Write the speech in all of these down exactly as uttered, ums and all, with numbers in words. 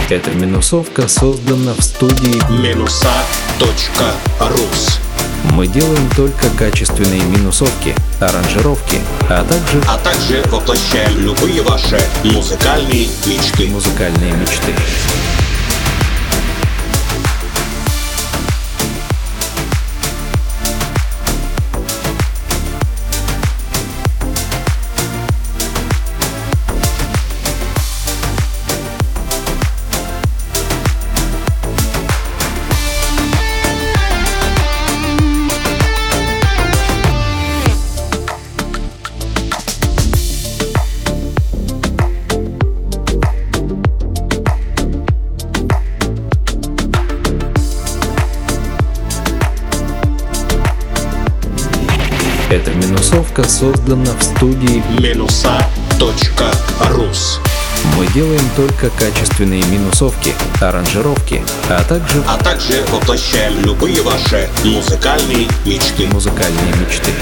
Эта минусовка создана в студии Минуса точка рус. Мы делаем только качественные минусовки, аранжировки, а также А также воплощаем любые ваши музыкальные мечты. музыкальные мечты. Эта минусовка создана в студии Минуса точка рус. Мы делаем только качественные минусовки, аранжировки, а также А также воплощаем любые ваши музыкальные мечты. музыкальные мечты.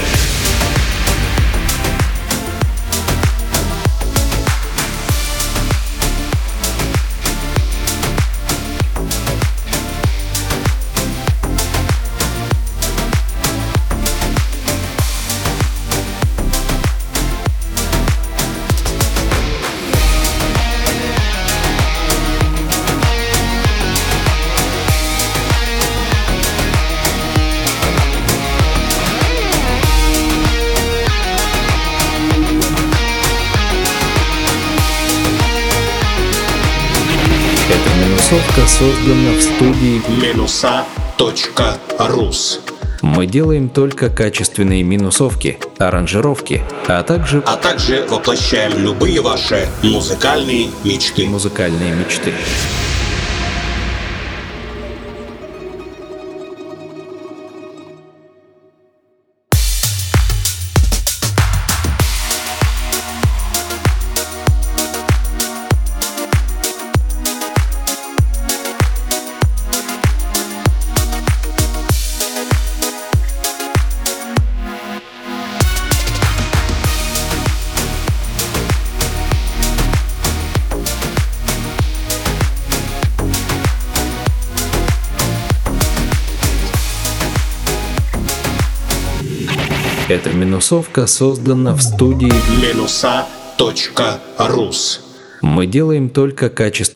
Эта минусовка создана в студии Минуса точка рус. Мы делаем только качественные минусовки, аранжировки, а также А также воплощаем любые ваши музыкальные мечты. музыкальные мечты. Эта минусовка создана в студии Минуса точка рус. Мы делаем только качественные